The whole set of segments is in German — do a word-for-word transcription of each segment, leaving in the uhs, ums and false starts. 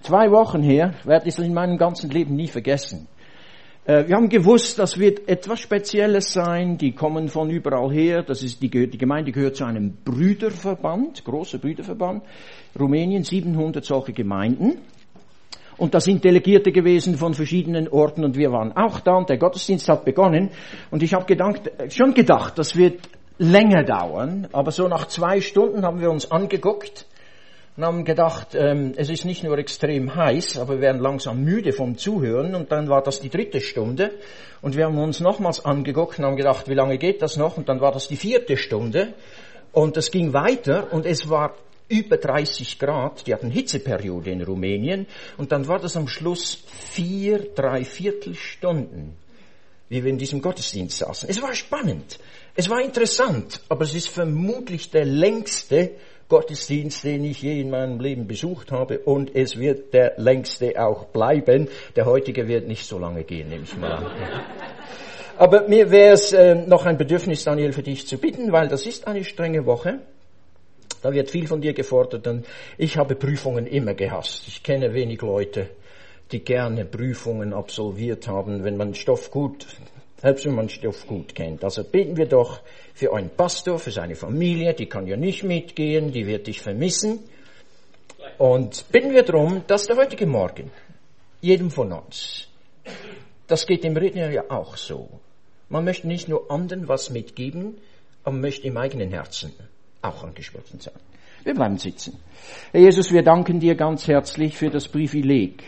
Zwei Wochen her, werde ich es in meinem ganzen Leben nie vergessen. Äh, wir haben gewusst, das wird etwas Spezielles sein. Die kommen von überall her. Das ist die, die Gemeinde gehört zu einem Brüderverband, großer Brüderverband. Rumänien, siebenhundert solche Gemeinden. Und da sind Delegierte gewesen von verschiedenen Orten und wir waren auch da und der Gottesdienst hat begonnen. Und ich habe gedacht, schon gedacht, das wird länger dauern. Aber so nach zwei Stunden haben wir uns angeguckt. Und haben gedacht, ähm, es ist nicht nur extrem heiß, aber wir werden langsam müde vom Zuhören. Und dann war das die dritte Stunde. Und wir haben uns nochmals angeguckt und haben gedacht, wie lange geht das noch? Und dann war das die vierte Stunde. Und es ging weiter und es war über dreißig Grad. Die hatten Hitzeperiode in Rumänien. Und dann war das am Schluss vier, dreiviertel Stunden, wie wir in diesem Gottesdienst saßen. Es war spannend. Es war interessant. Aber es ist vermutlich der längste Gottesdienst, den ich je in meinem Leben besucht habe, und es wird der längste auch bleiben. Der heutige wird nicht so lange gehen, nehme ich mal an. Aber mir wäre es äh, noch ein Bedürfnis, Daniel, für dich zu bitten, weil das ist eine strenge Woche. Da wird viel von dir gefordert und ich habe Prüfungen immer gehasst. Ich kenne wenig Leute, die gerne Prüfungen absolviert haben, wenn man Stoff gut Selbst wenn man Stoff gut kennt. Also beten wir doch für einen Pastor, für seine Familie, die kann ja nicht mitgehen, die wird dich vermissen. Und bitten wir darum, dass der heutige Morgen, jedem von uns, das geht dem Redner ja auch so. Man möchte nicht nur anderen was mitgeben, aber man möchte im eigenen Herzen auch angesprochen sein. Wir bleiben sitzen. Herr Jesus, wir danken dir ganz herzlich für das Privileg,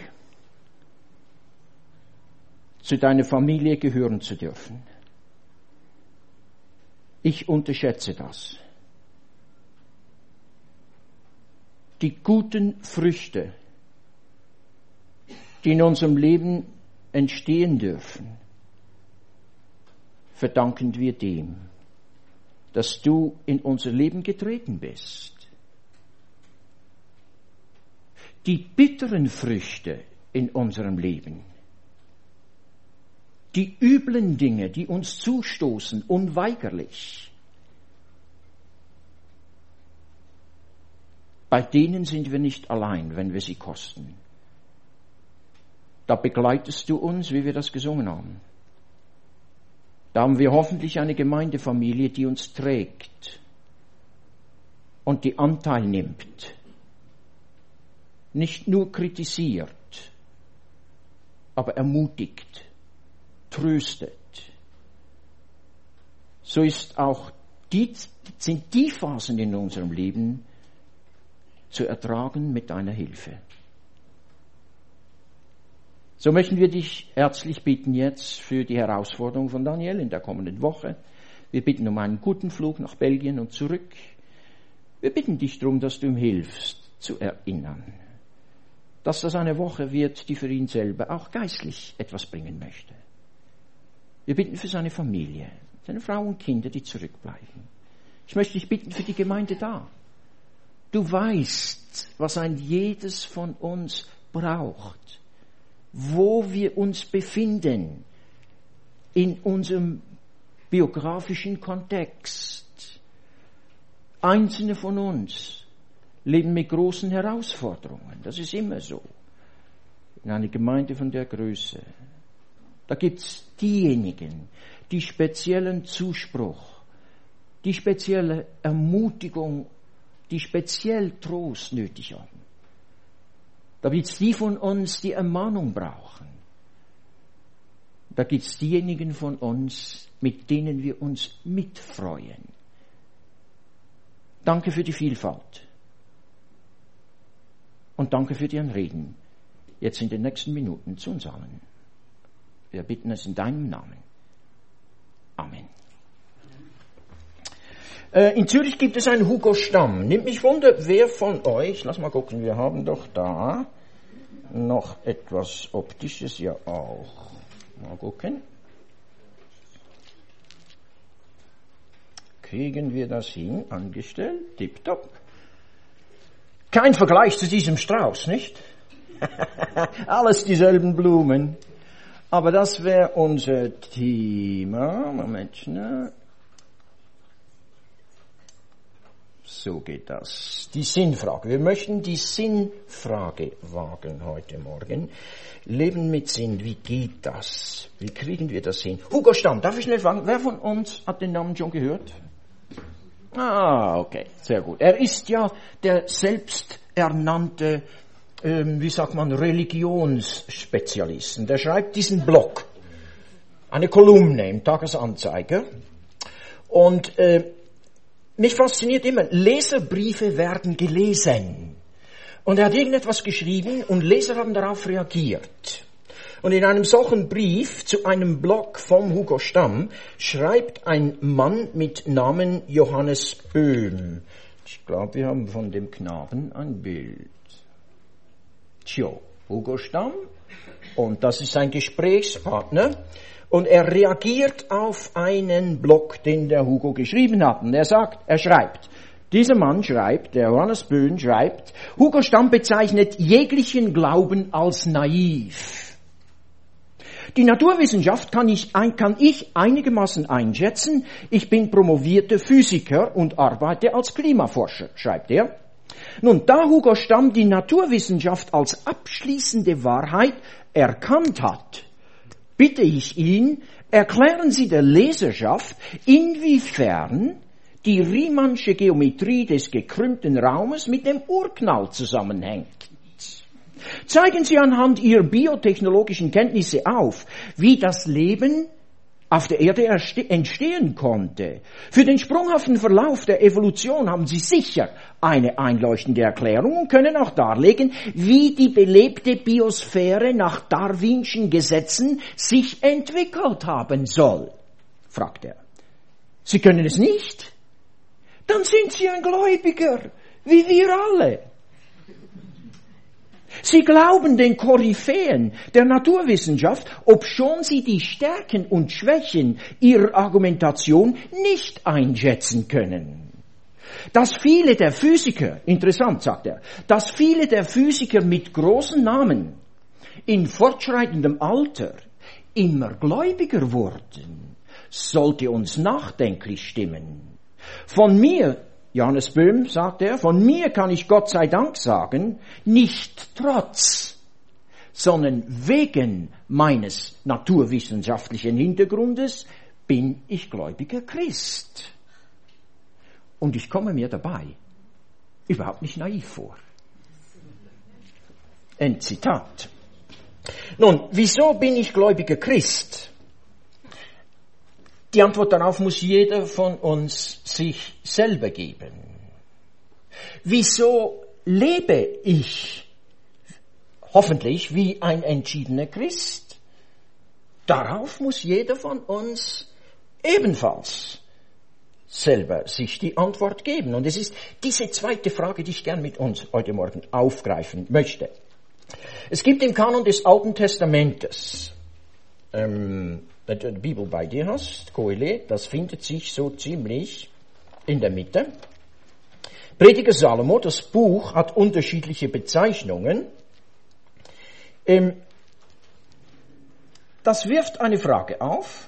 zu deiner Familie gehören zu dürfen. Ich unterschätze das. Die guten Früchte, die in unserem Leben entstehen dürfen, verdanken wir dem, dass du in unser Leben getreten bist. Die bitteren Früchte in unserem Leben, die üblen Dinge, die uns zustoßen, unweigerlich, bei denen sind wir nicht allein, wenn wir sie kosten. Da begleitest du uns, wie wir das gesungen haben. Da haben wir hoffentlich eine Gemeindefamilie, die uns trägt und die Anteil nimmt, nicht nur kritisiert, aber ermutigt, tröstet. So ist auch die, sind die Phasen in unserem Leben zu ertragen mit deiner Hilfe. So möchten wir dich herzlich bitten jetzt für die Herausforderung von Daniel in der kommenden Woche. Wir bitten um einen guten Flug nach Belgien und zurück. Wir bitten dich darum, dass du ihm hilfst, zu erinnern, dass das eine Woche wird, die für ihn selber auch geistlich etwas bringen möchte. Wir bitten für seine Familie, seine Frau und Kinder, die zurückbleiben. Ich möchte dich bitten für die Gemeinde da. Du weißt, was ein jedes von uns braucht, wo wir uns befinden in unserem biografischen Kontext. Einzelne von uns leben mit großen Herausforderungen. Das ist immer so. In einer Gemeinde von der Größe. Da gibt's diejenigen, die speziellen Zuspruch, die spezielle Ermutigung, die speziell Trost nötig haben. Da gibt's die von uns, die Ermahnung brauchen. Da gibt's diejenigen von uns, mit denen wir uns mitfreuen. Danke für die Vielfalt. Und danke für Ihren Reden. Jetzt in den nächsten Minuten zu uns allen. Wir bitten es in deinem Namen. Amen. Äh, in Zürich gibt es einen Hugo Stamm. Nimmt mich wunder, wer von euch, lass mal gucken, wir haben doch da noch etwas Optisches ja auch. Mal gucken. Kriegen wir das hin, angestellt, tipptopp. Kein Vergleich zu diesem Strauß, nicht? Alles dieselben Blumen. Aber das wäre unser Thema. Moment, ne? So geht das. Die Sinnfrage. Wir möchten die Sinnfrage wagen heute Morgen. Leben mit Sinn, wie geht das? Wie kriegen wir das hin? Hugo Stamm, darf ich schnell fragen, wer von uns hat den Namen schon gehört? Ah, okay, sehr gut. Er ist ja der selbsternannte, ähm, wie sagt man, Religionsspezialisten. Der schreibt diesen Blog, eine Kolumne im Tagesanzeiger. Und äh, mich fasziniert immer, Leserbriefe werden gelesen. Und er hat irgendetwas geschrieben und Leser haben darauf reagiert. Und in einem solchen Brief zu einem Blog vom Hugo Stamm schreibt ein Mann mit Namen Johannes Böhm. Ich glaube, wir haben von dem Knaben ein Bild. Tjo, Hugo Stamm. Und das ist sein Gesprächspartner. Und er reagiert auf einen Blog, den der Hugo geschrieben hat. Und er sagt, er schreibt, dieser Mann schreibt, der Johannes Böhm schreibt, Hugo Stamm bezeichnet jeglichen Glauben als naiv. Die Naturwissenschaft kann ich, kann ich einigermaßen einschätzen. Ich bin promovierter Physiker und arbeite als Klimaforscher, schreibt er. Nun, da Hugo Stamm die Naturwissenschaft als abschließende Wahrheit erkannt hat, bitte ich ihn, erklären Sie der Leserschaft, inwiefern die Riemannsche Geometrie des gekrümmten Raumes mit dem Urknall zusammenhängt. Zeigen Sie anhand Ihrer biotechnologischen Kenntnisse auf, wie das Leben auf der Erde entstehen konnte. Für den sprunghaften Verlauf der Evolution haben Sie sicher eine einleuchtende Erklärung und können auch darlegen, wie die belebte Biosphäre nach Darwinschen Gesetzen sich entwickelt haben soll, fragt er. Sie können es nicht? Dann sind Sie ein Gläubiger, wie wir alle. Sie glauben den Koryphäen der Naturwissenschaft, obschon sie die Stärken und Schwächen ihrer Argumentation nicht einschätzen können. Dass viele der Physiker, interessant sagt er, dass viele der Physiker mit großen Namen in fortschreitendem Alter immer gläubiger wurden, sollte uns nachdenklich stimmen. Von mir, Johannes Böhm sagt er, von mir kann ich Gott sei Dank sagen, nicht trotz, sondern wegen meines naturwissenschaftlichen Hintergrundes bin ich gläubiger Christ. Und ich komme mir dabei überhaupt nicht naiv vor. Ein Zitat. Nun, wieso bin ich gläubiger Christ? Die Antwort darauf muss jeder von uns sich selber geben. Wieso lebe ich hoffentlich wie ein entschiedener Christ? Darauf muss jeder von uns ebenfalls selber sich die Antwort geben. Und es ist diese zweite Frage, die ich gern mit uns heute Morgen aufgreifen möchte. Es gibt im Kanon des Alten Testamentes, ähm, wenn du die Bibel bei dir hast, Kohelet, das findet sich so ziemlich in der Mitte. Prediger Salomo, das Buch hat unterschiedliche Bezeichnungen. Ähm, das wirft eine Frage auf.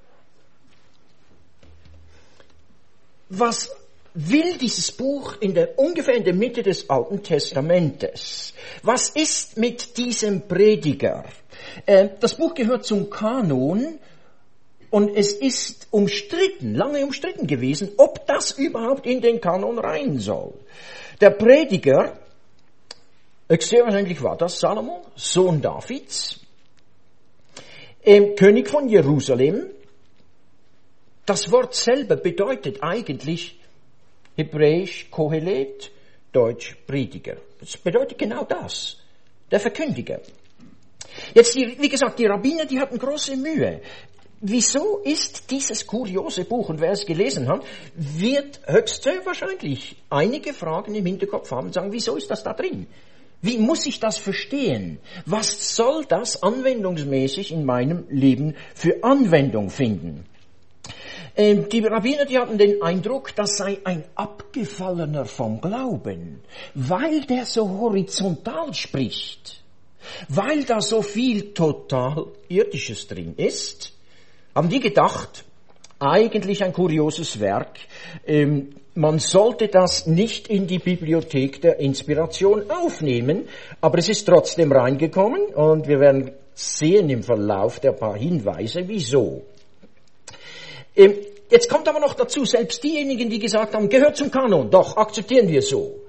Was will dieses Buch in der, ungefähr in der Mitte des Alten Testamentes? Was ist mit diesem Prediger? Äh, das Buch gehört zum Kanon und es ist umstritten, lange umstritten gewesen, ob das überhaupt in den Kanon rein soll. Der Prediger, sehr wahrscheinlich war das Salomo, Sohn Davids, äh, König von Jerusalem. Das Wort selber bedeutet eigentlich hebräisch Kohelet, deutsch Prediger. Das bedeutet genau das, der Verkündiger. Jetzt, die, wie gesagt, die Rabbiner, die hatten große Mühe. Wieso ist dieses kuriose Buch, und wer es gelesen hat, wird höchst sehr wahrscheinlich einige Fragen im Hinterkopf haben und sagen, wieso ist das da drin? Wie muss ich das verstehen? Was soll das anwendungsmäßig in meinem Leben für Anwendung finden? Ähm, die Rabbiner, die hatten den Eindruck, das sei ein Abgefallener vom Glauben, weil der so horizontal spricht, weil da so viel total Irdisches drin ist, haben die gedacht, eigentlich ein kurioses Werk. Ähm, man sollte das nicht in die Bibliothek der Inspiration aufnehmen, aber es ist trotzdem reingekommen und wir werden sehen im Verlauf der paar Hinweise, wieso. Ähm, jetzt kommt aber noch dazu, selbst diejenigen, die gesagt haben, gehört zum Kanon, doch, akzeptieren wir so,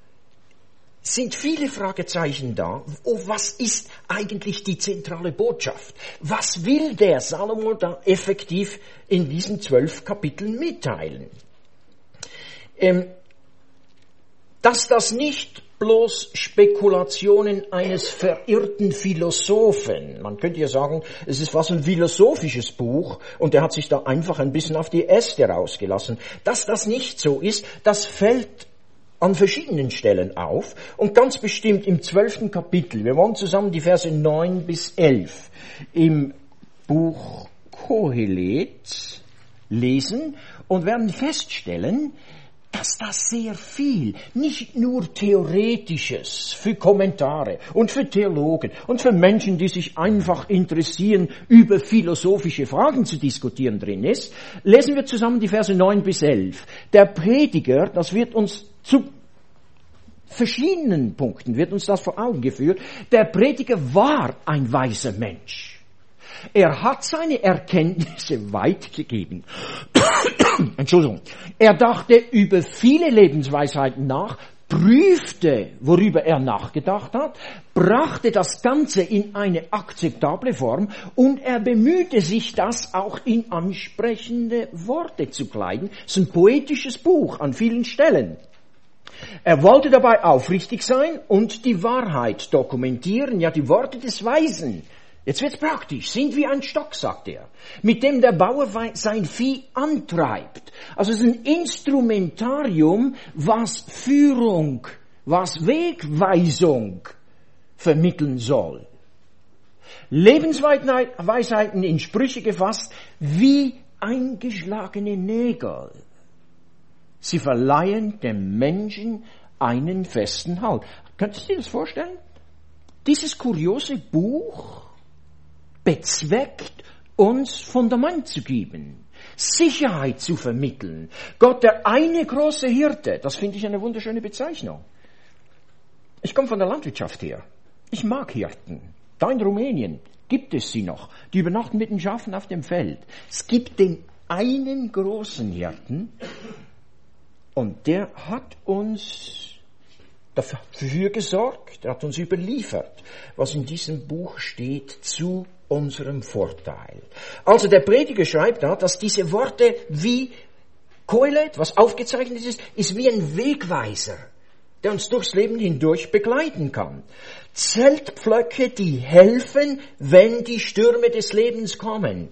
sind viele Fragezeichen da. Oh, was ist eigentlich die zentrale Botschaft? Was will der Salomo da effektiv in diesen zwölf Kapiteln mitteilen? Ähm, dass das nicht bloß Spekulationen eines verirrten Philosophen, man könnte ja sagen, es ist fast ein philosophisches Buch und er hat sich da einfach ein bisschen auf die Äste rausgelassen. Dass das nicht so ist, das fällt an verschiedenen Stellen auf und ganz bestimmt im zwölften Kapitel. Wir wollen zusammen die Verse neun bis elf im Buch Kohelet lesen und werden feststellen, dass das sehr viel, nicht nur Theoretisches für Kommentare und für Theologen und für Menschen, die sich einfach interessieren, über philosophische Fragen zu diskutieren drin ist. Lesen wir zusammen die Verse neun bis elf. Der Prediger, das wird uns zu verschiedenen Punkten, wird uns das vor Augen geführt, der Prediger war ein weiser Mensch. Er hat seine Erkenntnisse weitergegeben. Entschuldigung. Er dachte über viele Lebensweisheiten nach, prüfte, worüber er nachgedacht hat, brachte das Ganze in eine akzeptable Form und er bemühte sich, das auch in ansprechende Worte zu kleiden. Es ist ein poetisches Buch an vielen Stellen. Er wollte dabei aufrichtig sein und die Wahrheit dokumentieren, ja die Worte des Weisen. Jetzt wird's praktisch, sind wie ein Stock, sagt er, mit dem der Bauer sein Vieh antreibt. Also es ist ein Instrumentarium, was Führung, was Wegweisung vermitteln soll. Lebensweisheiten in Sprüche gefasst, wie eingeschlagene Nägel. Sie verleihen dem Menschen einen festen Halt. Könntest du dir das vorstellen? Dieses kuriose Buch bezweckt, uns Fundament zu geben, Sicherheit zu vermitteln. Gott, der eine große Hirte, das finde ich eine wunderschöne Bezeichnung. Ich komme von der Landwirtschaft her. Ich mag Hirten. Da in Rumänien gibt es sie noch. Die übernachten mit den Schafen auf dem Feld. Es gibt den einen großen Hirten und der hat uns dafür gesorgt, er hat uns überliefert, was in diesem Buch steht, zu unserem Vorteil. Also der Prediger schreibt da, dass diese Worte wie Kohelet, was aufgezeichnet ist, ist wie ein Wegweiser, der uns durchs Leben hindurch begleiten kann. Zeltpflöcke, die helfen, wenn die Stürme des Lebens kommen.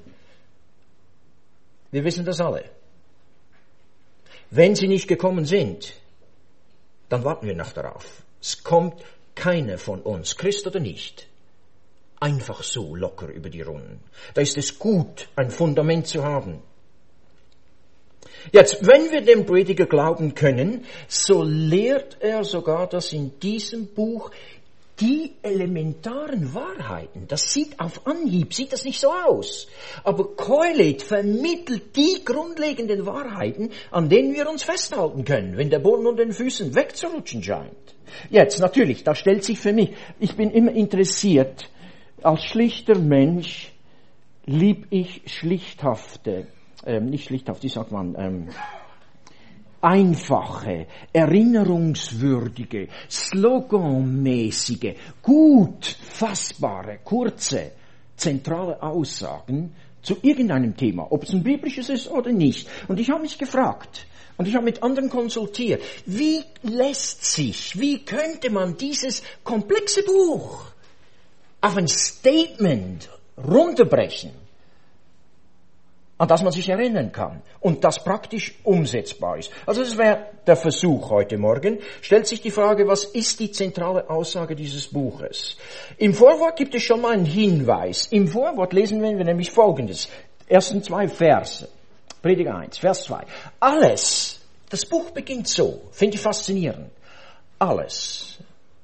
Wir wissen das alle. Wenn sie nicht gekommen sind, dann warten wir noch darauf. Es kommt keiner von uns, Christ oder nicht, einfach so locker über die Runden. Da ist es gut, ein Fundament zu haben. Jetzt, wenn wir dem Prediger glauben können, so lehrt er sogar, dass in diesem Buch die elementaren Wahrheiten, das sieht auf Anhieb, sieht das nicht so aus. Aber Kohelet vermittelt die grundlegenden Wahrheiten, an denen wir uns festhalten können, wenn der Boden unter den Füßen wegzurutschen scheint. Jetzt, natürlich, da stellt sich für mich, ich bin immer interessiert, als schlichter Mensch lieb ich schlichthafte, ähm, nicht schlichthaft, wie sagt man, ähm, einfache, erinnerungswürdige, sloganmäßige, gut fassbare, kurze, zentrale Aussagen zu irgendeinem Thema, ob es ein biblisches ist oder nicht. Und ich habe mich gefragt, und ich habe mit anderen konsultiert, wie lässt sich, wie könnte man dieses komplexe Buch auf ein Statement runterbrechen, an das man sich erinnern kann und das praktisch umsetzbar ist. Also das wäre der Versuch heute Morgen. Stellt sich die Frage, was ist die zentrale Aussage dieses Buches? Im Vorwort gibt es schon mal einen Hinweis. Im Vorwort lesen wir nämlich Folgendes. Ersten zwei Verse. Prediger eins, Vers zwei. Alles, das Buch beginnt so, finde ich faszinierend. Alles,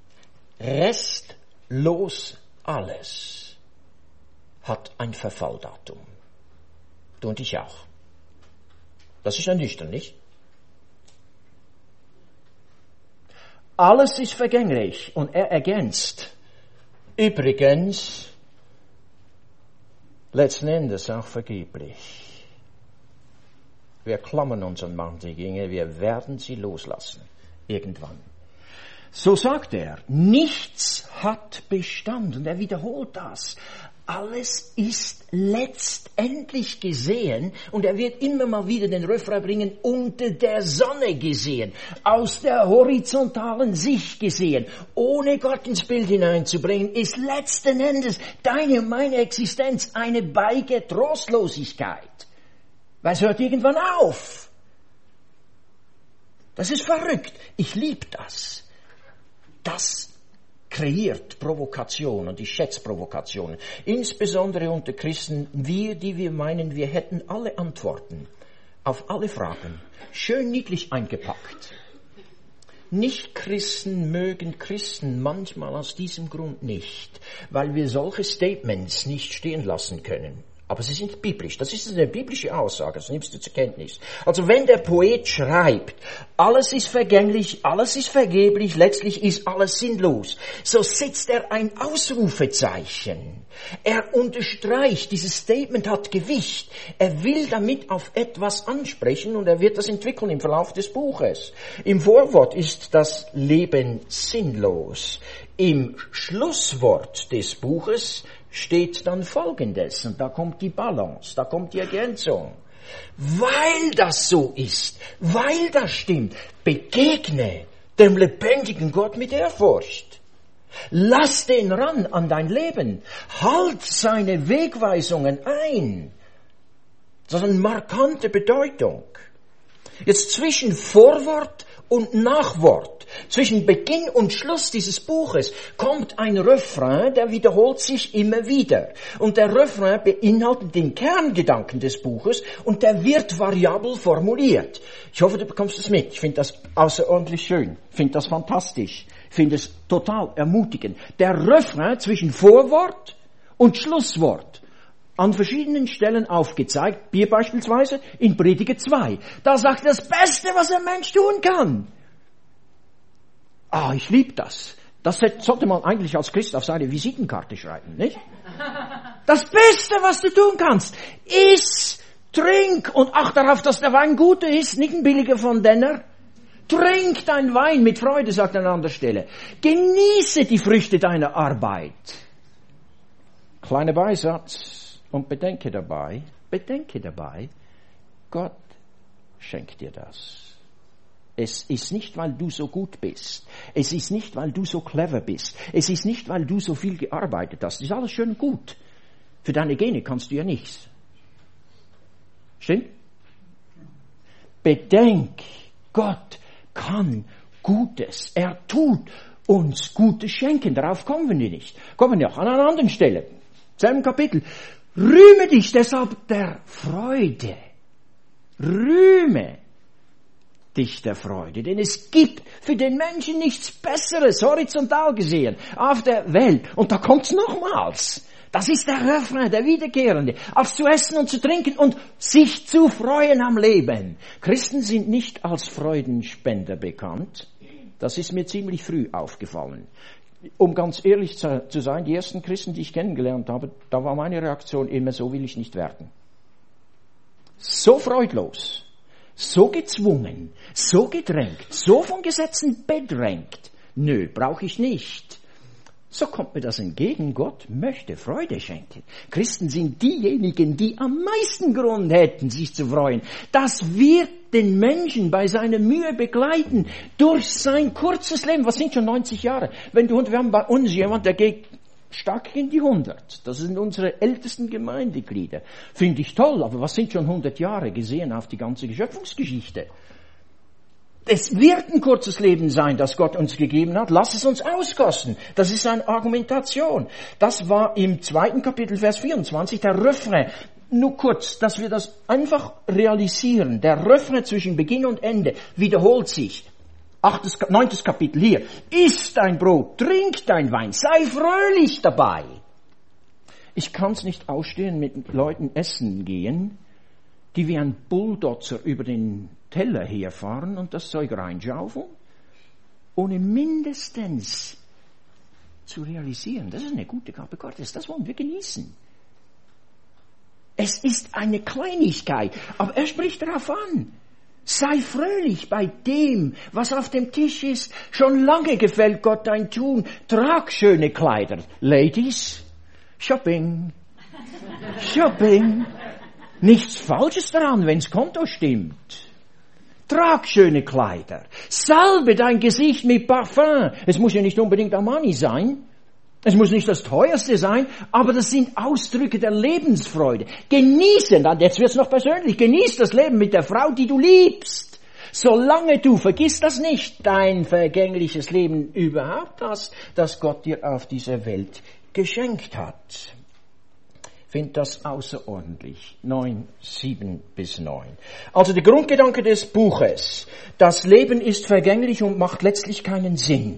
restlos alles, hat ein Verfalldatum. Du und ich auch. Das ist ernüchternd, nicht? alles ist vergänglich. Und er ergänzt, übrigens, letzten Endes auch vergeblich. Wir klammern uns an manche Dinge, wir werden sie loslassen. Irgendwann. So sagt er, nichts hat Bestand. Und er wiederholt das. Alles ist letztendlich gesehen, und er wird immer mal wieder den Refrain bringen, unter der Sonne gesehen, aus der horizontalen Sicht gesehen, ohne Gott ins Bild hineinzubringen, ist letzten Endes deine und meine Existenz eine Beige Trostlosigkeit. Weil es hört irgendwann auf. Das ist verrückt. Ich liebe das. Das kreiert Provokation, und ich schätze Provokationen. Insbesondere unter Christen, wir, die wir meinen, wir hätten alle Antworten auf alle Fragen. Schön niedlich eingepackt. Nicht-Christen mögen Christen manchmal aus diesem Grund nicht, weil wir solche Statements nicht stehen lassen können. Aber sie sind biblisch. Das ist eine biblische Aussage, das nimmst du zur Kenntnis. Also wenn der Poet schreibt, alles ist vergänglich, alles ist vergeblich, letztlich ist alles sinnlos, so setzt er ein Ausrufezeichen. Er unterstreicht, dieses Statement hat Gewicht. Er will damit auf etwas ansprechen, und er wird das entwickeln im Verlauf des Buches. Im Vorwort ist das Leben sinnlos. Im Schlusswort des Buches steht dann Folgendes, und da kommt die Balance, da kommt die Ergänzung. Weil das so ist, weil das stimmt, begegne dem lebendigen Gott mit Ehrfurcht. Lass den ran an dein Leben, halt seine Wegweisungen ein. Das ist eine markante Bedeutung. Jetzt zwischen Vorwort und Nachwort, zwischen Beginn und Schluss dieses Buches, kommt ein Refrain, der wiederholt sich immer wieder. Und der Refrain beinhaltet den Kerngedanken des Buches, und der wird variabel formuliert. Ich hoffe, du bekommst es mit. Ich finde das außerordentlich schön. Ich finde das fantastisch. Ich finde es total ermutigend. Der Refrain zwischen Vorwort und Schlusswort, an verschiedenen Stellen aufgezeigt, hier beispielsweise in Prediger zwei. Da sagt er das Beste, was ein Mensch tun kann. Ah, ich liebe das. Das sollte man eigentlich als Christ auf seine Visitenkarte schreiben, nicht? Das Beste, was du tun kannst, iss, trink und acht darauf, dass der Wein guter ist, nicht ein billiger von Denner. Trink dein Wein mit Freude, sagt er an anderer Stelle. Genieße die Früchte deiner Arbeit. Kleiner Beisatz. Und bedenke dabei, bedenke dabei, Gott schenkt dir das. Es ist nicht, weil du so gut bist. Es ist nicht, weil du so clever bist. Es ist nicht, weil du so viel gearbeitet hast. Das ist alles schön und gut. Für deine Gene kannst du ja nichts. Stimmt? Bedenk, Gott kann Gutes. Er tut uns Gutes schenken. Darauf kommen wir nicht. Kommen wir auch an einer anderen Stelle. Selben Kapitel. Rühme dich deshalb der Freude. Rühme dich der Freude. Denn es gibt für den Menschen nichts Besseres, horizontal gesehen, auf der Welt. Und da kommt's nochmals. Das ist der Refrain, der Wiederkehrende. Als zu essen und zu trinken und sich zu freuen am Leben. Christen sind nicht als Freudenspender bekannt. Das ist mir ziemlich früh aufgefallen. Um ganz ehrlich zu, zu sein, die ersten Christen, die ich kennengelernt habe, da war meine Reaktion immer, so will ich nicht werden. So freudlos, so gezwungen, so gedrängt, so von Gesetzen bedrängt. Nö, brauche ich nicht. So kommt mir das entgegen. Gott möchte Freude schenken. Christen sind diejenigen, die am meisten Grund hätten, sich zu freuen. Das wird den Menschen bei seiner Mühe begleiten durch sein kurzes Leben. Was sind schon neunzig Jahre? Wenn du, wir haben bei uns jemand, der geht stark in die hundert. Das sind unsere ältesten Gemeindeglieder. Finde ich toll, aber was sind schon hundert Jahre gesehen auf die ganze Schöpfungsgeschichte? Es wird ein kurzes Leben sein, das Gott uns gegeben hat. Lass es uns auskosten. Das ist eine Argumentation. Das war im zweiten Kapitel, Vers vierundzwanzig, der Refrain. Nur kurz, dass wir das einfach realisieren. Der Refrain zwischen Beginn und Ende wiederholt sich. Achtes, neuntes Kapitel hier. Iss dein Brot, trink dein Wein, sei fröhlich dabei. Ich kann es nicht ausstehen, mit Leuten essen gehen, die wie ein Bulldozer über den Teller herfahren und das Zeug reinschaufeln. ohne mindestens zu realisieren, das ist eine gute Gabe Gottes, das wollen wir genießen. Es ist eine Kleinigkeit, aber er spricht darauf an. Sei fröhlich bei dem, was auf dem Tisch ist. Schon lange gefällt Gott dein Tun. Trag schöne Kleider. Ladies, Shopping. Shopping. Nichts Falsches daran, wenn's Konto stimmt. Trag schöne Kleider. Salbe dein Gesicht mit Parfum. Es muss ja nicht unbedingt Armani sein. Es muss nicht das teuerste sein, aber das sind Ausdrücke der Lebensfreude. Genieße, jetzt wird's noch persönlich, genieß das Leben mit der Frau, die du liebst. Solange du, vergiss das nicht, dein vergängliches Leben überhaupt hast, das Gott dir auf dieser Welt geschenkt hat. Find das außerordentlich. Neun, sieben bis neun. Also der Grundgedanke des Buches. Das Leben ist vergänglich und macht letztlich keinen Sinn.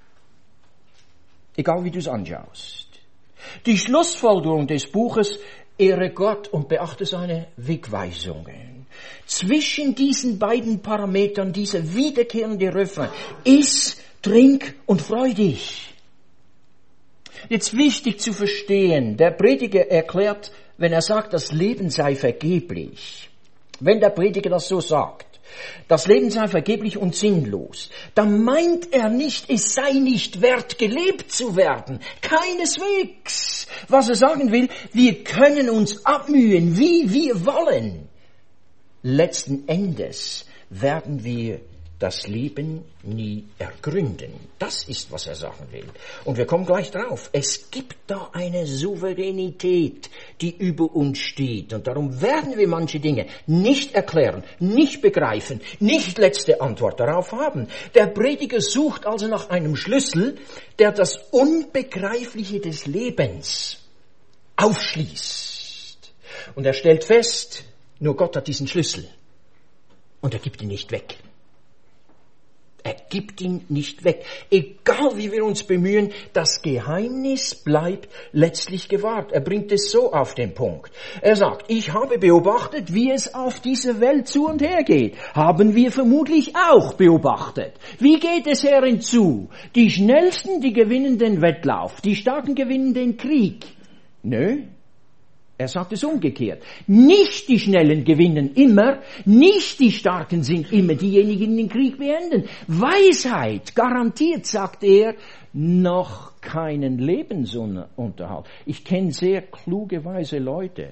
Egal wie du es anschaust. Die Schlussfolgerung des Buches, ehre Gott und beachte seine Wegweisungen. Zwischen diesen beiden Parametern, dieser wiederkehrende Refrain, iss, trink und freu dich. Jetzt wichtig zu verstehen, der Prediger erklärt, wenn er sagt, das Leben sei vergeblich, wenn der Prediger das so sagt, das Leben sei vergeblich und sinnlos, dann meint er nicht, es sei nicht wert, gelebt zu werden. Keineswegs. Was er sagen will, wir können uns abmühen, wie wir wollen. Letzten Endes werden wir das Leben nie ergründen. Das ist, was er sagen will. Und wir kommen gleich drauf. Es gibt da eine Souveränität, die über uns steht. Und darum werden wir manche Dinge nicht erklären, nicht begreifen, nicht letzte Antwort darauf haben. Der Prediger sucht also nach einem Schlüssel, der das Unbegreifliche des Lebens aufschließt. Und er stellt fest, nur Gott hat diesen Schlüssel. Und er gibt ihn nicht weg. Er gibt ihn nicht weg. Egal wie wir uns bemühen, das Geheimnis bleibt letztlich gewahrt. Er bringt es so auf den Punkt. Er sagt, ich habe beobachtet, wie es auf dieser Welt zu und her geht. Haben wir vermutlich auch beobachtet. Wie geht es herin zu? Die Schnellsten, die gewinnen den Wettlauf. Die Starken gewinnen den Krieg. Nö. Er sagt es umgekehrt. Nicht die Schnellen gewinnen immer, nicht die Starken sind immer diejenigen, die den Krieg beenden. Weisheit garantiert, sagt er, noch keinen Lebensunterhalt. Ich kenne sehr kluge, weise Leute,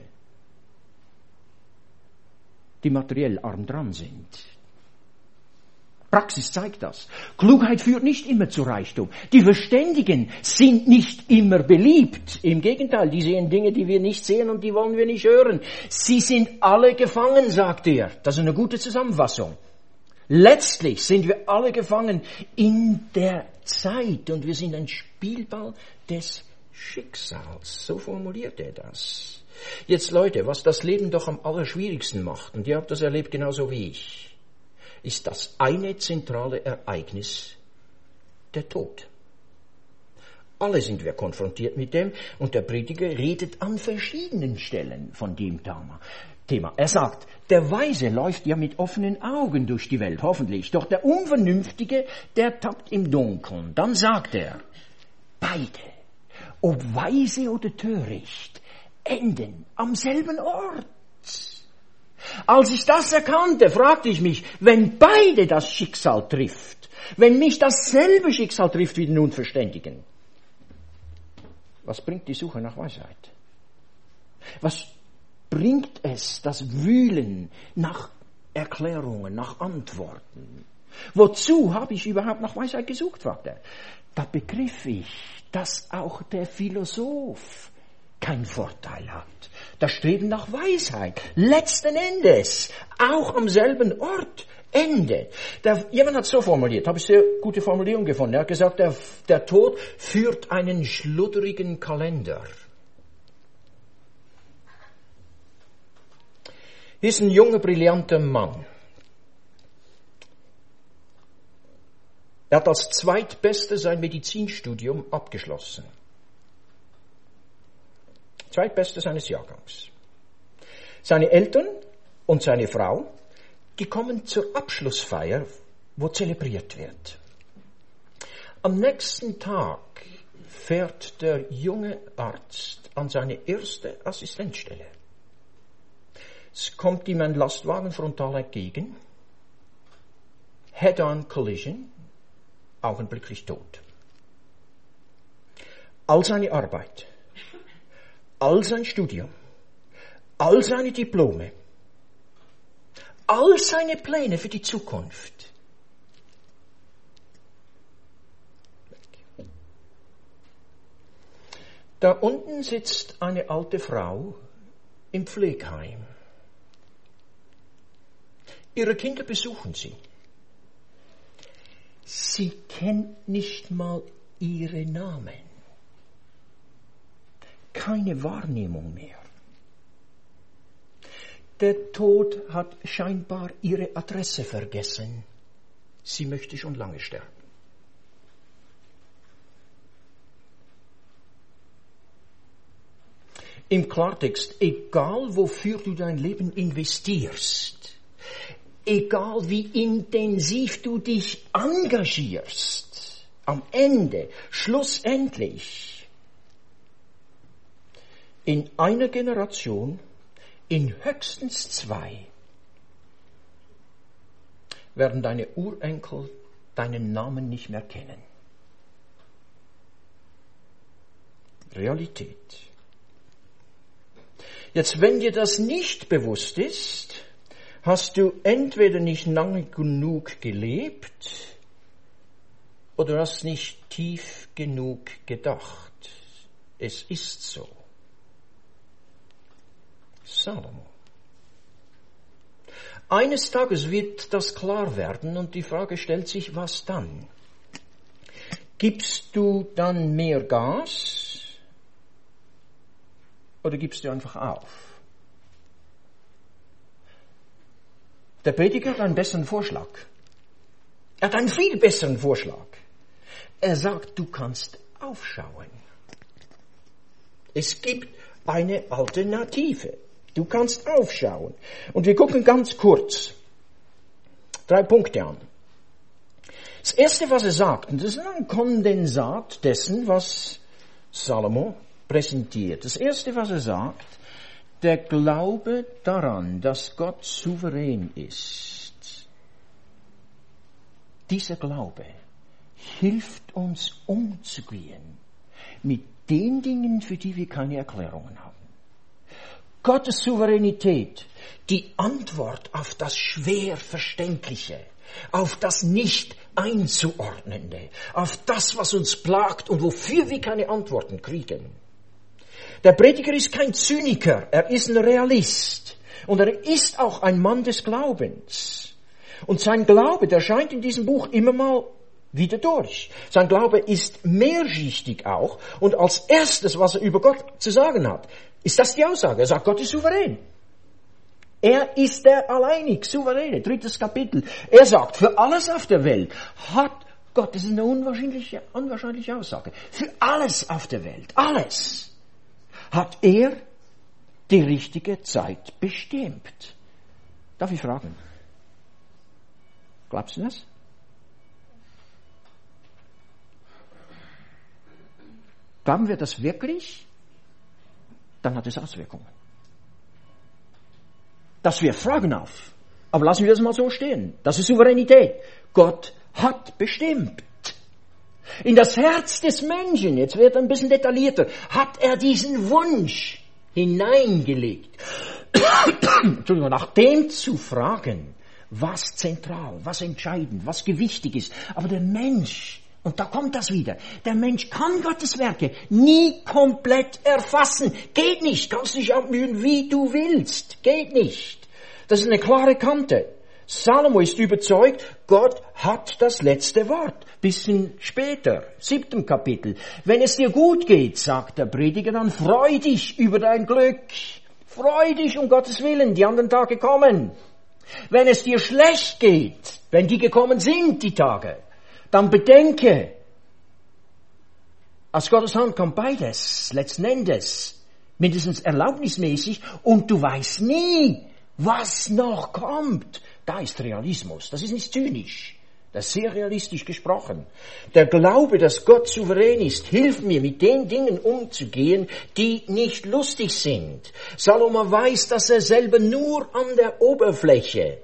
die materiell arm dran sind. Praxis zeigt das. Klugheit führt nicht immer zu Reichtum. Die Verständigen sind nicht immer beliebt. Im Gegenteil, die sehen Dinge, die wir nicht sehen und die wollen wir nicht hören. Sie sind alle gefangen, sagt er. Das ist eine gute Zusammenfassung. Letztlich sind wir alle gefangen in der Zeit und wir sind ein Spielball des Schicksals. So formuliert er das. Jetzt Leute, was das Leben doch am allerschwierigsten macht, und ihr habt das erlebt genauso wie ich, ist das eine zentrale Ereignis, der Tod. Alle sind wir konfrontiert mit dem und der Prediger redet an verschiedenen Stellen von dem Thema. Er sagt, der Weise läuft ja mit offenen Augen durch die Welt, hoffentlich, doch der Unvernünftige, der tappt im Dunkeln. Dann sagt er, beide, ob weise oder töricht, enden am selben Ort. Als ich das erkannte, fragte ich mich, wenn beide das Schicksal trifft, wenn mich dasselbe Schicksal trifft wie den Unverständigen, was bringt die Suche nach Weisheit? Was bringt es, das Wühlen nach Erklärungen, nach Antworten? Wozu habe ich überhaupt nach Weisheit gesucht, fragte er. Da begriff ich, dass auch der Philosoph keinen Vorteil hat. Das Streben nach Weisheit, letzten Endes, auch am selben Ort endet. Der, jemand hat so formuliert, habe ich sehr gute Formulierung gefunden. Er hat gesagt, der, der Tod führt einen schludderigen Kalender. Hier ist ein junger, brillanter Mann. Er hat als Zweitbester sein Medizinstudium abgeschlossen. Zweitbester seines Jahrgangs. Seine Eltern und seine Frau, die kommen zur Abschlussfeier, wo zelebriert wird. Am nächsten Tag fährt der junge Arzt an seine erste Assistenzstelle. Es kommt ihm ein Lastwagen frontal entgegen. Head-on Collision, augenblicklich tot. All seine Arbeit, all sein Studium, all seine Diplome, all seine Pläne für die Zukunft. Da unten sitzt eine alte Frau im Pflegeheim. Ihre Kinder besuchen sie. Sie kennt nicht mal ihre Namen. Keine Wahrnehmung mehr. Der Tod hat scheinbar ihre Adresse vergessen. Sie möchte schon lange sterben. Im Klartext, egal wofür du dein Leben investierst, egal wie intensiv du dich engagierst, am Ende, schlussendlich, in einer Generation, in höchstens zwei, werden deine Urenkel deinen Namen nicht mehr kennen. Realität. Jetzt, wenn dir das nicht bewusst ist, hast du entweder nicht lange genug gelebt oder hast nicht tief genug gedacht. Es ist so. Salomo. Eines Tages wird das klar werden und die Frage stellt sich, was dann? Gibst du dann mehr Gas? Oder gibst du einfach auf? Der Prediger hat einen besseren Vorschlag. Er hat einen viel besseren Vorschlag. Er sagt, du kannst aufschauen. Es gibt eine Alternative. Du kannst aufschauen. Und wir gucken ganz kurz drei Punkte an. Das erste, was er sagt, und das ist ein Kondensat dessen, was Salomo präsentiert. Das erste, was er sagt, der Glaube daran, dass Gott souverän ist. Dieser Glaube hilft uns umzugehen mit den Dingen, für die wir keine Erklärungen haben. Gottes Souveränität, die Antwort auf das schwer Verständliche, auf das nicht einzuordnende, auf das, was uns plagt und wofür wir keine Antworten kriegen. Der Prediger ist kein Zyniker, er ist ein Realist und er ist auch ein Mann des Glaubens. Und sein Glaube, der scheint in diesem Buch immer mal wieder durch. Sein Glaube ist mehrschichtig auch und als erstes, was er über Gott zu sagen hat, ist das die Aussage. Er sagt, Gott ist souverän. Er ist der alleinig Souveräne. Drittes Kapitel. Er sagt, für alles auf der Welt hat Gott, das ist eine unwahrscheinliche, unwahrscheinliche Aussage, für alles auf der Welt, alles, hat er die richtige Zeit bestimmt. Darf ich fragen? Glaubst du das? Glauben wir das wirklich? Dann hat es Auswirkungen. Das wirft Fragen auf. Aber lassen wir das mal so stehen. Das ist Souveränität. Gott hat bestimmt. In das Herz des Menschen, jetzt wird er ein bisschen detaillierter, hat er diesen Wunsch hineingelegt. Entschuldigung, nach dem zu fragen, was zentral, was entscheidend, was gewichtig ist. Aber der Mensch, und da kommt das wieder, der Mensch kann Gottes Werke nie komplett erfassen. Geht nicht, kannst dich abmühen, wie du willst. Geht nicht. Das ist eine klare Kante. Salomo ist überzeugt, Gott hat das letzte Wort. Bisschen später, siebtem Kapitel. Wenn es dir gut geht, sagt der Prediger, dann freu dich über dein Glück. Freu dich um Gottes Willen, die anderen Tage kommen. Wenn es dir schlecht geht, wenn die gekommen sind, die Tage, dann bedenke, aus Gottes Hand kommt beides, letzten Endes, mindestens erlaubnismäßig, und du weißt nie, was noch kommt. Da ist Realismus, das ist nicht zynisch, Das ist sehr realistisch gesprochen. Der Glaube, dass Gott souverän ist, hilft mir, mit den Dingen umzugehen, die nicht lustig sind. Salomo weiß, dass er selber nur an der Oberfläche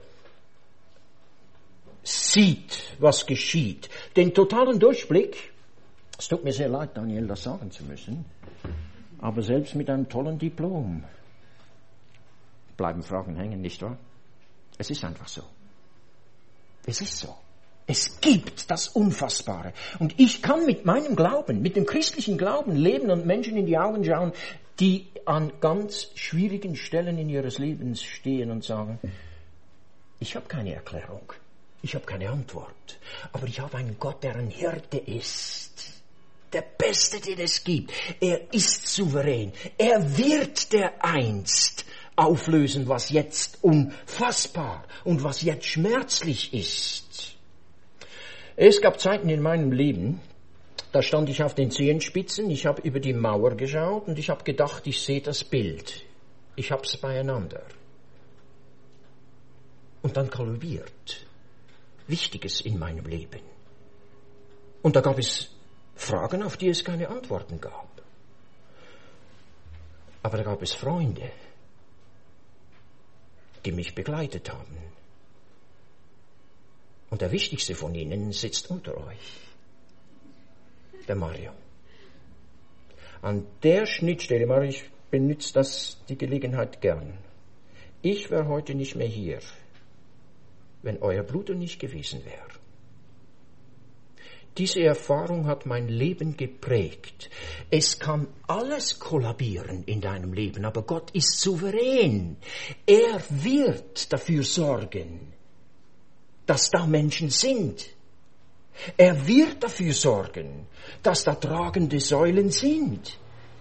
sieht, was geschieht. Den totalen Durchblick, es tut mir sehr leid, Daniel, das sagen zu müssen, aber selbst mit einem tollen Diplom bleiben Fragen hängen, nicht wahr? Es ist einfach so. Es ist so. Es gibt das Unfassbare. Und ich kann mit meinem Glauben, mit dem christlichen Glauben leben und Menschen in die Augen schauen, die an ganz schwierigen Stellen in ihres Lebens stehen und sagen, ich habe keine Erklärung, ich habe keine Antwort, aber ich habe einen Gott, der ein Hirte ist. Der Beste, den es gibt. Er ist souverän. Er wird dereinst auflösen, was jetzt unfassbar und was jetzt schmerzlich ist. Es gab Zeiten in meinem Leben, da stand ich auf den Zehenspitzen, ich habe über die Mauer geschaut und ich habe gedacht, ich sehe das Bild. Ich habe es beieinander. Und dann kollabiert Wichtiges in meinem Leben. Und da gab es Fragen, auf die es keine Antworten gab. Aber da gab es Freunde, die mich begleitet haben. Und der wichtigste von ihnen sitzt unter euch, der Mario. An der Schnittstelle, Mario, ich benutze das, die Gelegenheit gern. Ich wäre heute nicht mehr hier, wenn euer Bruder nicht gewesen wäre. Diese Erfahrung hat mein Leben geprägt. Es kann alles kollabieren in deinem Leben, aber Gott ist souverän. Er wird dafür sorgen, dass da Menschen sind. Er wird dafür sorgen, dass da tragende Säulen sind.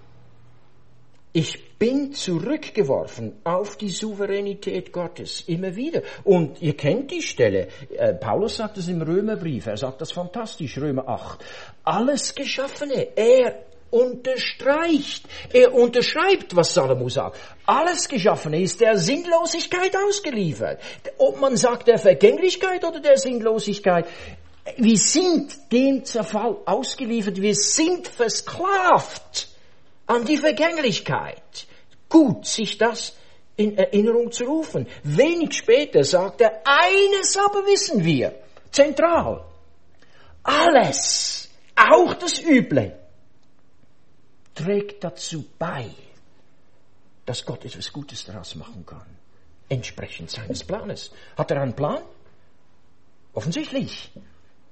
Ich bin zurückgeworfen auf die Souveränität Gottes, immer wieder. Und ihr kennt die Stelle. Äh, Paulus sagt es im Römerbrief, er sagt das fantastisch, Römer acht. Alles Geschaffene, er unterstreicht, er unterschreibt, was Salomo sagt. Alles Geschaffene ist der Sinnlosigkeit ausgeliefert. Ob man sagt der Vergänglichkeit oder der Sinnlosigkeit, wir sind dem Zerfall ausgeliefert, wir sind versklavt an die Vergänglichkeit. Gut, sich das in Erinnerung zu rufen. Wenig später sagt er, eines aber wissen wir, zentral. Alles, auch das Üble, trägt dazu bei, dass Gott etwas Gutes daraus machen kann. Entsprechend seines Planes. Hat er einen Plan? Offensichtlich.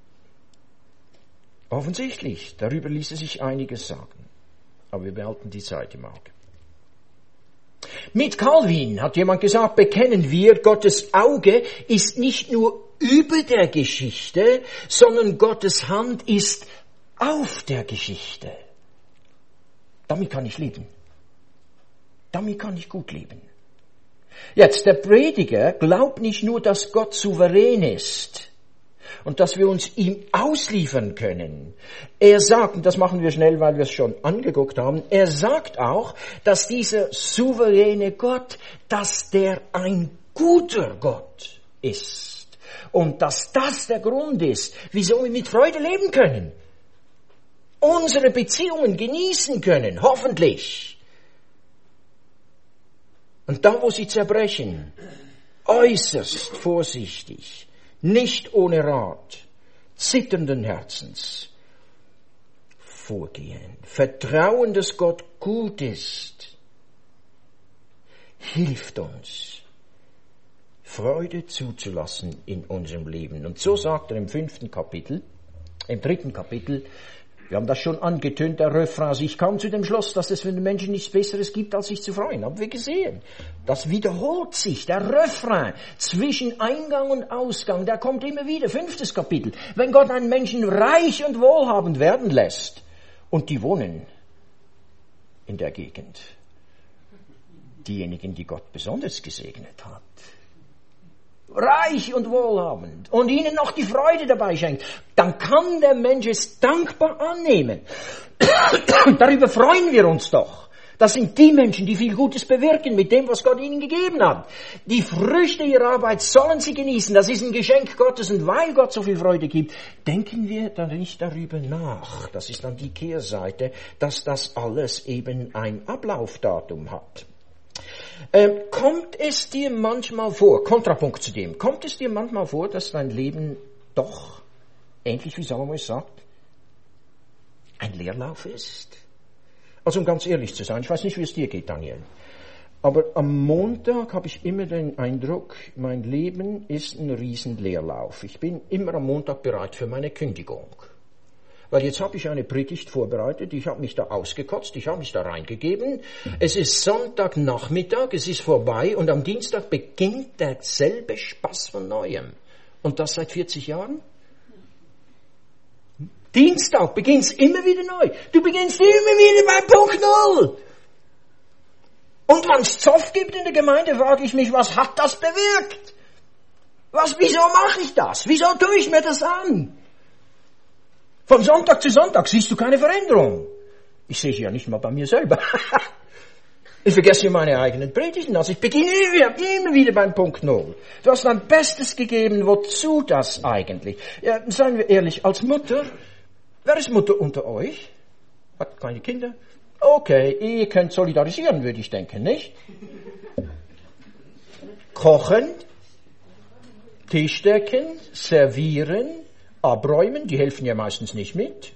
Offensichtlich. Darüber ließe sich einiges sagen. Aber wir behalten die Zeit im Auge. Mit Calvin hat jemand gesagt, bekennen wir, Gottes Auge ist nicht nur über der Geschichte, sondern Gottes Hand ist auf der Geschichte. Damit kann ich leben. Damit kann ich gut leben. Jetzt, der Prediger glaubt nicht nur, dass Gott souverän ist und dass wir uns ihm ausliefern können. Er sagt, und das machen wir schnell, weil wir es schon angeguckt haben, er sagt auch, dass dieser souveräne Gott, dass der ein guter Gott ist. Und dass das der Grund ist, wieso wir mit Freude leben können. Unsere Beziehungen genießen können, hoffentlich. Und da, wo sie zerbrechen, äußerst vorsichtig, nicht ohne Rat, zitternden Herzens vorgehen. Vertrauen, dass Gott gut ist, hilft uns, Freude zuzulassen in unserem Leben. Und so sagt er im fünften Kapitel, im dritten Kapitel, wir haben das schon angetönt, der Refrain, also ich kam zu dem Schluss, dass es für den Menschen nichts Besseres gibt, als sich zu freuen. Haben wir gesehen. Das wiederholt sich, der Refrain zwischen Eingang und Ausgang, der kommt immer wieder. Fünftes Kapitel. Wenn Gott einen Menschen reich und wohlhabend werden lässt, und die wohnen in der Gegend, diejenigen, die Gott besonders gesegnet hat, reich und wohlhabend und ihnen noch die Freude dabei schenkt, dann kann der Mensch es dankbar annehmen. Darüber freuen wir uns doch. Das sind die Menschen, die viel Gutes bewirken mit dem, was Gott ihnen gegeben hat. Die Früchte ihrer Arbeit sollen sie genießen. Das ist ein Geschenk Gottes. Und weil Gott so viel Freude gibt, denken wir dann nicht darüber nach. Das ist dann die Kehrseite, dass das alles eben ein Ablaufdatum hat. Ähm, kommt es dir manchmal vor, Kontrapunkt zu dem, kommt es dir manchmal vor, dass dein Leben doch, ähnlich wie Salomo es sagt, ein Leerlauf ist? Also um ganz ehrlich zu sein, ich weiß nicht, wie es dir geht, Daniel, aber am Montag habe ich immer den Eindruck, mein Leben ist ein Riesenleerlauf. Ich bin immer am Montag bereit für meine Kündigung. Weil jetzt habe ich eine Predigt vorbereitet, ich habe mich da ausgekotzt, ich habe mich da reingegeben. Es ist Sonntagnachmittag, es ist vorbei und am Dienstag beginnt derselbe Spaß von Neuem. Und das seit vierzig Jahren? Dienstag beginnst immer wieder neu. Du beginnst immer wieder bei Punkt Null. Und wenn es Zoff gibt in der Gemeinde, frage ich mich, was hat das bewirkt? Was, wieso mache ich das? Wieso tue ich mir das an? Von Sonntag zu Sonntag siehst du keine Veränderung. Ich sehe sie ja nicht mal bei mir selber. Ich vergesse meine eigenen Predigten. Also ich beginne immer, immer wieder beim Punkt Null. Du hast dein Bestes gegeben. Wozu das eigentlich? Ja, seien wir ehrlich, als Mutter, wer ist Mutter unter euch? Hat keine Kinder? Okay, ihr könnt solidarisieren, würde ich denken, nicht? Kochen, Tisch decken, servieren, abräumen, die helfen ja meistens nicht mit.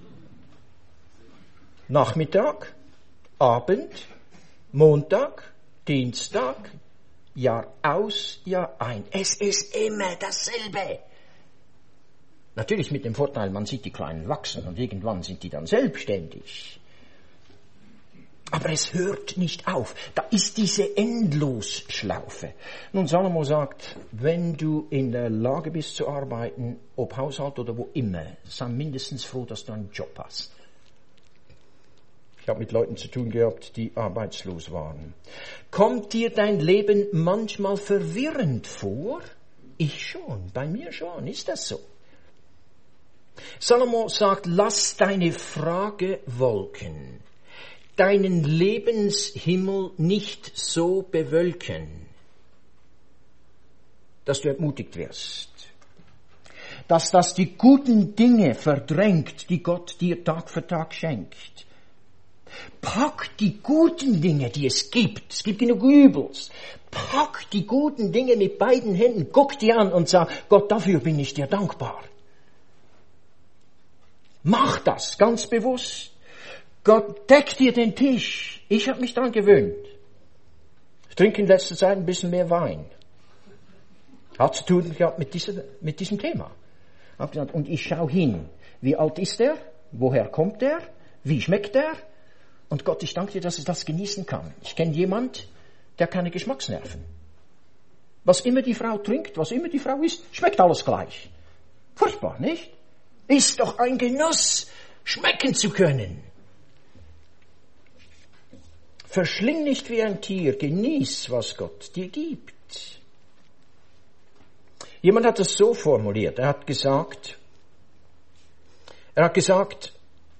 Nachmittag, Abend, Montag, Dienstag, Jahr aus, Jahr ein. Es ist immer dasselbe. Natürlich mit dem Vorteil, man sieht die Kleinen wachsen und irgendwann sind die dann selbstständig. Aber es hört nicht auf. Da ist diese Endlosschlaufe. Nun, Salomo sagt, wenn du in der Lage bist zu arbeiten, ob Haushalt oder wo immer, sei mindestens froh, dass du einen Job hast. Ich habe mit Leuten zu tun gehabt, die arbeitslos waren. Kommt dir dein Leben manchmal verwirrend vor? Ich schon, bei mir schon, ist das so? Salomo sagt, lass deine Fragewolken deinen Lebenshimmel nicht so bewölken, dass du entmutigt wirst. Dass das die guten Dinge verdrängt, die Gott dir Tag für Tag schenkt. Pack die guten Dinge, die es gibt. Es gibt genug Übels. Pack die guten Dinge mit beiden Händen, guck die an und sag, Gott, dafür bin ich dir dankbar. Mach das ganz bewusst. Gott deckt dir den Tisch. Ich habe mich daran gewöhnt. Ich trinke in letzter Zeit ein bisschen mehr Wein. Hat zu tun gehabt mit, dieser, mit diesem Thema. Und ich schaue hin. Wie alt ist er? Woher kommt er? Wie schmeckt er? Und Gott, ich danke dir, dass ich das genießen kann. Ich kenne jemand, der hat keine Geschmacksnerven. Was immer die Frau trinkt, was immer die Frau isst, schmeckt alles gleich. Furchtbar, nicht? Ist doch ein Genuss, schmecken zu können. Verschling nicht wie ein Tier, genieß, was Gott dir gibt. Jemand hat es so formuliert, er hat gesagt, er hat gesagt,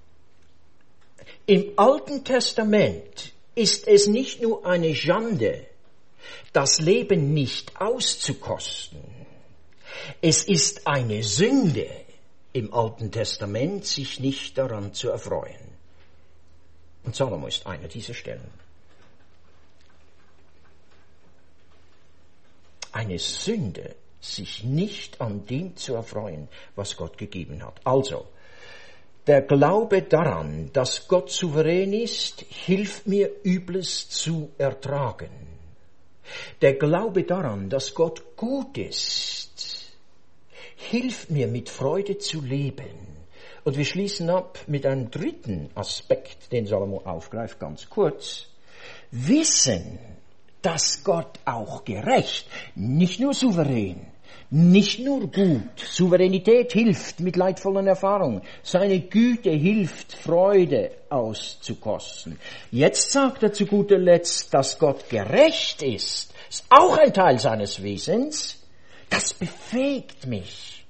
im Alten Testament ist es nicht nur eine Schande, das Leben nicht auszukosten. Es ist eine Sünde, im Alten Testament sich nicht daran zu erfreuen. Und Salomo ist einer dieser Stellen. Eine Sünde, sich nicht an dem zu erfreuen, was Gott gegeben hat. Also, der Glaube daran, dass Gott souverän ist, hilft mir, Übles zu ertragen. Der Glaube daran, dass Gott gut ist, hilft mir, mit Freude zu leben. Und wir schließen ab mit einem dritten Aspekt, den Salomo aufgreift, ganz kurz. Wissen, dass Gott auch gerecht, nicht nur souverän, nicht nur gut. Souveränität hilft mit leidvollen Erfahrungen. Seine Güte hilft, Freude auszukosten. Jetzt sagt er zu guter Letzt, dass Gott gerecht ist. Ist auch ein Teil seines Wesens. Das befähigt mich,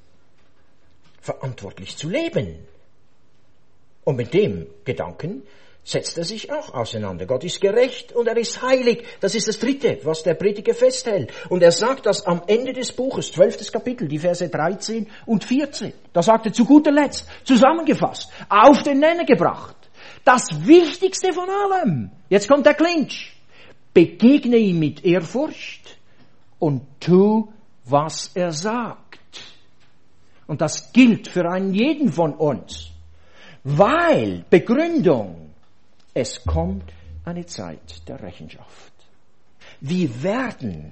verantwortlich zu leben. Und mit dem Gedanken setzt er sich auch auseinander. Gott ist gerecht und er ist heilig. Das ist das Dritte, was der Prediger festhält. Und er sagt das am Ende des Buches, zwölftes Kapitel, die Verse dreizehn und vierzehn. Da sagt er zu guter Letzt, zusammengefasst, auf den Nenner gebracht. Das Wichtigste von allem, jetzt kommt der Clinch, begegne ihm mit Ehrfurcht und tu, was er sagt. Und das gilt für einen jeden von uns. Weil, Begründung, es kommt eine Zeit der Rechenschaft. Wir werden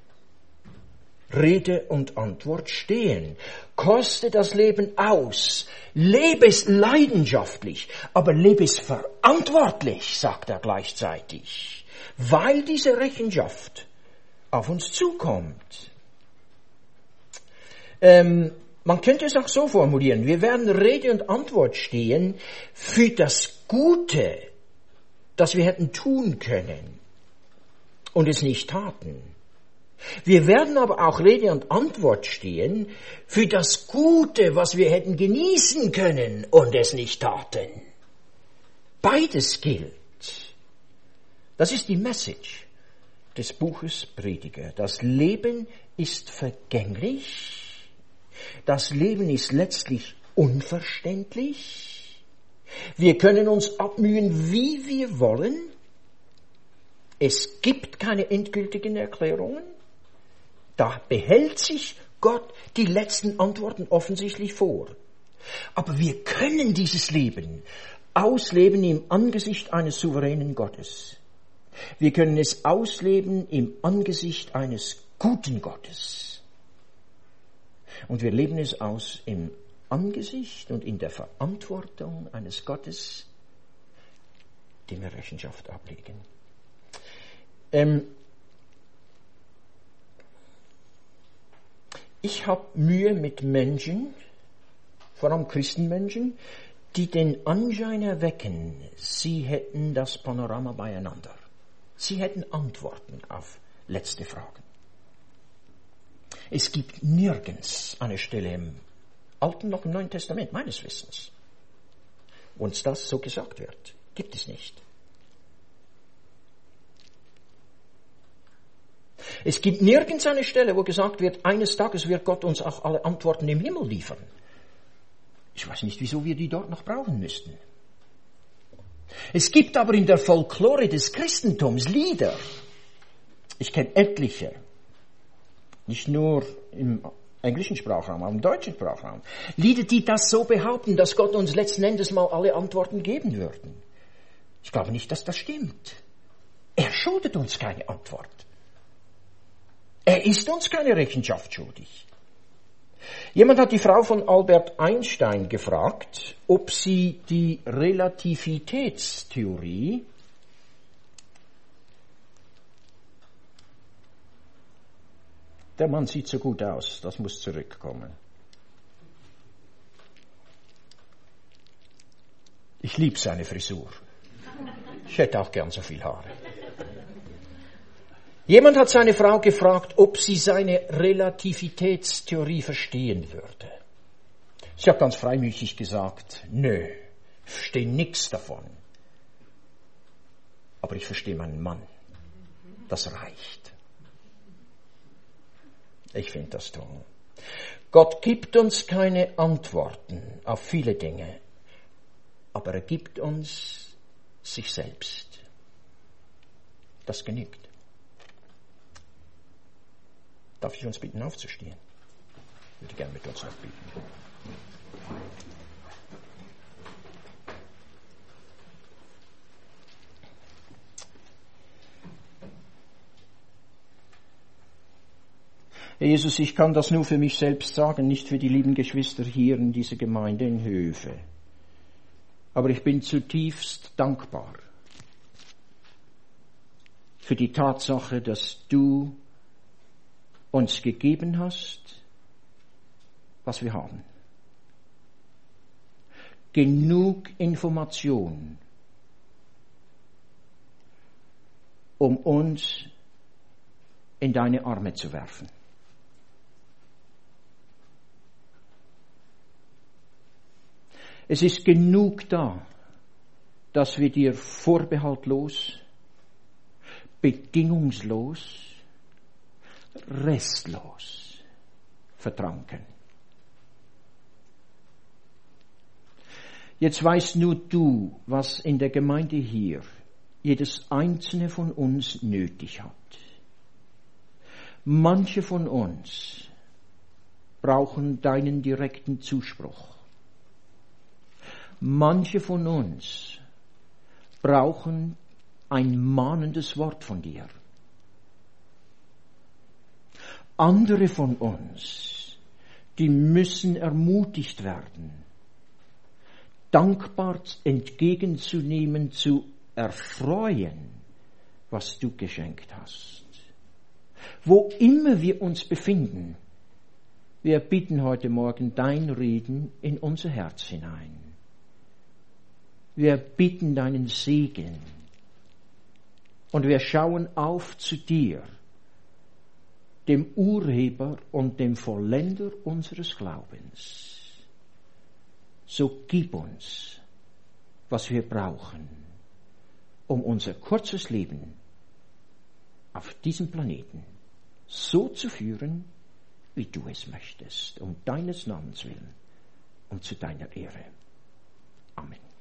Rede und Antwort stehen. Koste das Leben aus. Lebe es leidenschaftlich, aber lebe es verantwortlich, sagt er gleichzeitig. Weil diese Rechenschaft auf uns zukommt. Ähm, man könnte es auch so formulieren. Wir werden Rede und Antwort stehen für das Gute, das wir hätten tun können und es nicht taten. Wir werden aber auch Rede und Antwort stehen für das Gute, was wir hätten genießen können und es nicht taten. Beides gilt. Das ist die Message des Buches Prediger. Das Leben ist vergänglich. Das Leben ist letztlich unverständlich. Wir können uns abmühen, wie wir wollen. Es gibt keine endgültigen Erklärungen. Da behält sich Gott die letzten Antworten offensichtlich vor. Aber wir können dieses Leben ausleben im Angesicht eines souveränen Gottes. Wir können es ausleben im Angesicht eines guten Gottes. Und wir leben es aus im Angesicht und in der Verantwortung eines Gottes, dem wir Rechenschaft ablegen. Ähm ich habe Mühe mit Menschen, vor allem Christenmenschen, die den Anschein erwecken, sie hätten das Panorama beieinander. Sie hätten Antworten auf letzte Fragen. Es gibt nirgends eine Stelle im Alten noch im Neuen Testament, meines Wissens, wo uns das so gesagt wird. Gibt es nicht. Es gibt nirgends eine Stelle, wo gesagt wird, eines Tages wird Gott uns auch alle Antworten im Himmel liefern. Ich weiß nicht, wieso wir die dort noch brauchen müssten. Es gibt aber in der Folklore des Christentums Lieder. Ich kenne etliche. Nicht nur im englischen Sprachraum, auch im deutschen Sprachraum. Lieder, die das so behaupten, dass Gott uns letzten Endes mal alle Antworten geben würden. Ich glaube nicht, dass das stimmt. Er schuldet uns keine Antwort. Er ist uns keine Rechenschaft schuldig. Jemand hat die Frau von Albert Einstein gefragt, ob sie die Relativitätstheorie Der Mann sieht so gut aus, das muss zurückkommen. Ich liebe seine Frisur. Ich hätte auch gern so viel Haare. Jemand hat seine Frau gefragt, ob sie seine Relativitätstheorie verstehen würde. Sie hat ganz freimütig gesagt, nö, ich verstehe nichts davon. Aber ich verstehe meinen Mann. Das reicht. Ich finde das toll. Gott gibt uns keine Antworten auf viele Dinge, aber er gibt uns sich selbst. Das genügt. Darf ich uns bitten, aufzustehen? Ich würde gerne mit uns noch beten. Herr Jesus, ich kann das nur für mich selbst sagen, nicht für die lieben Geschwister hier in dieser Gemeinde in Höfe. Aber ich bin zutiefst dankbar für die Tatsache, dass du uns gegeben hast, was wir haben. Genug Information, um uns in deine Arme zu werfen. Es ist genug da, dass wir dir vorbehaltlos, bedingungslos, restlos vertrauen können. Jetzt weißt nur du, was in der Gemeinde hier jedes einzelne von uns nötig hat. Manche von uns brauchen deinen direkten Zuspruch. Manche von uns brauchen ein mahnendes Wort von dir. Andere von uns, die müssen ermutigt werden, dankbar entgegenzunehmen, zu erfreuen, was du geschenkt hast. Wo immer wir uns befinden, wir bitten heute Morgen dein Reden in unser Herz hinein. Wir bitten deinen Segen und wir schauen auf zu dir, dem Urheber und dem Vollender unseres Glaubens. So gib uns, was wir brauchen, um unser kurzes Leben auf diesem Planeten so zu führen, wie du es möchtest, um deines Namens willen und zu deiner Ehre. Amen.